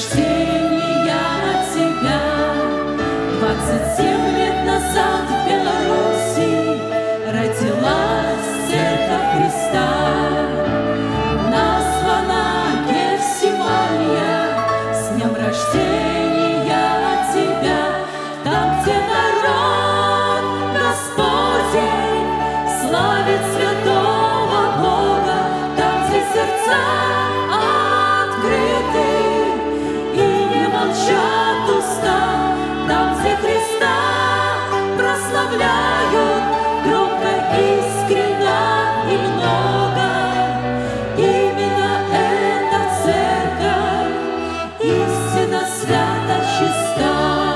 рождения тебя. 27 лет назад в Беларуси родилась Церковь Христа. Названа Гефсимания, с днем рождения тебя. Там, где народ Господень славит святого Бога, там, где сердца открыты и не молчат уста, там, где Христа прославляют громко, искренно и много. Именно эта церковь истинно свята, чиста.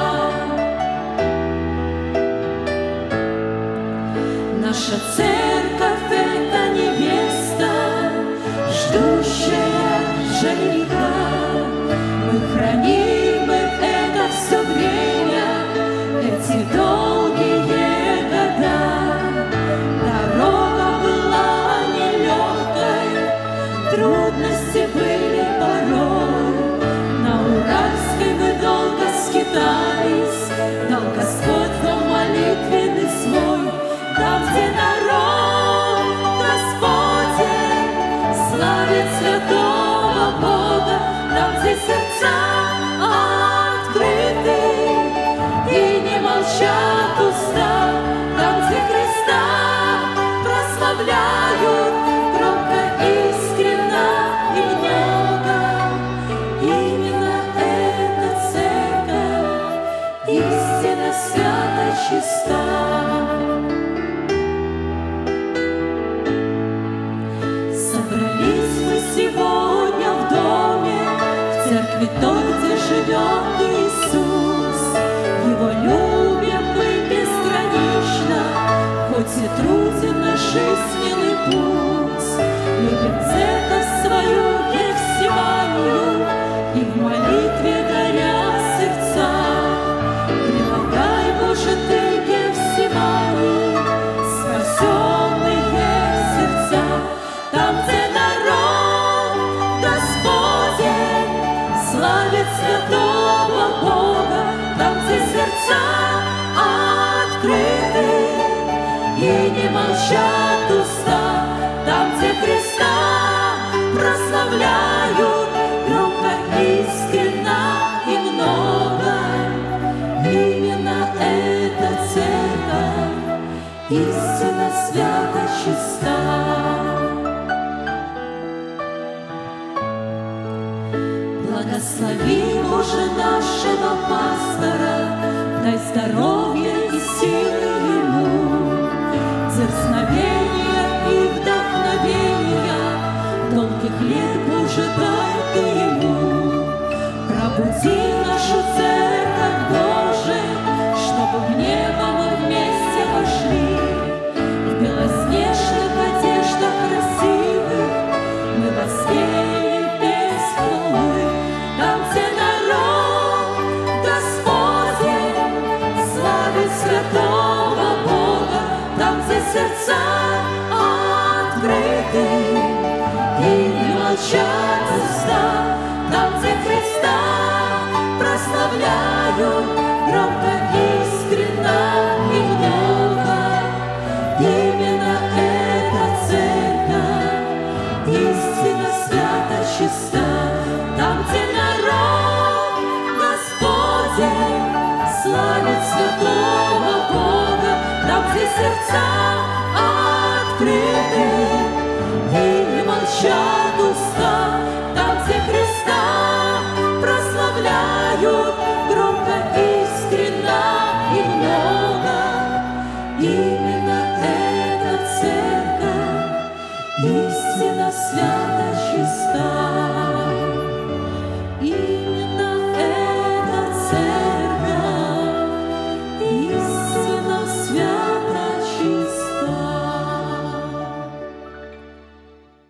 Наша церковь — это невеста, ждущая жениха. Мы храним это все время, эти долгие года. Дорога была нелегкой, трудности были порой. На Уральской мы долго скитались, дал Господь нам молитвенный свой. Там, где народ Господень славит святого Бога, там, где сердца открыты и не молчат уста, там, где Христа прославляют громко, искренно и много. Именно эта церковь истинно свята, чиста. Собрались мы сегодня в доме, в церкви той, где живет Иисус. Его любим мы безгранично, хоть и труден наш жизненный путь. Любим церковь свою Гефсиманию, и в молитве горя сердца. Прилагай, Боже, ты Гефсимании спасенные сердца. Там, где народ Господень славит святого Бога, там, где сердца открыты и не молчат уста, там, где Христа прославляют громко, искренно и много. Именно эта церковь истинно свята, чиста. Благослови, Боже, нашего пастора, дай здоровья и силы ему, дерзновения и вдохновения, долгих лет, Боже, дай ты ему. Пробуди нашу церковь, Боже, чтобы в небо мы вместе вошли. В белоснежных одеждах красивых мы воспели песнь хвалы. Там, где народ Господень славит святого Бога, там, где сердца открыты и не молчат уста, там, где Христа прославляют громко, искренно и много. Именно эта церковь истинно свята, чиста. Там, где народ Господень славит святого Бога, там, где сердца